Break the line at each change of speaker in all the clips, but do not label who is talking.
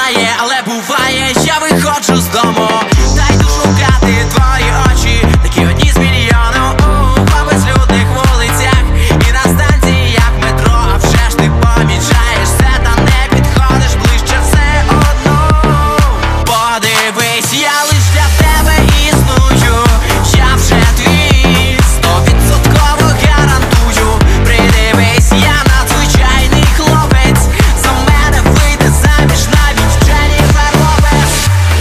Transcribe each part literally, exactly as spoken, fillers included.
буває, але буває, я виходжу з дому, та йду шукати твої очі, такі одні з мільйону по безлюдних вулицях і на станціях метро. А вже ж ти помічаєш все, та не підходиш ближче все одно. Подивись, я лиш для тебе існую, я вже твій, стовідсотково гарантую. Придивись, я надзвичайний хлопець, за мене вийде заміж навіть Дженніфер Лопес.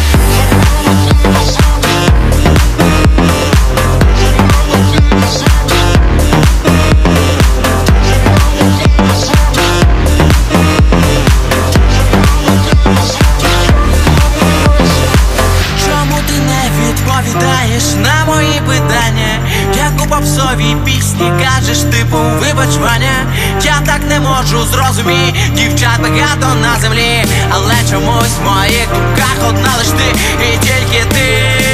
Чому ти не відповідаєш на мої питання? Як у попсовій пісні кажеш, типу, вибач, Ваня. Я так не можу зрозуміти, дівчат багато на землі, але чомусь в моїх думках одна лиш ти, і тільки ти.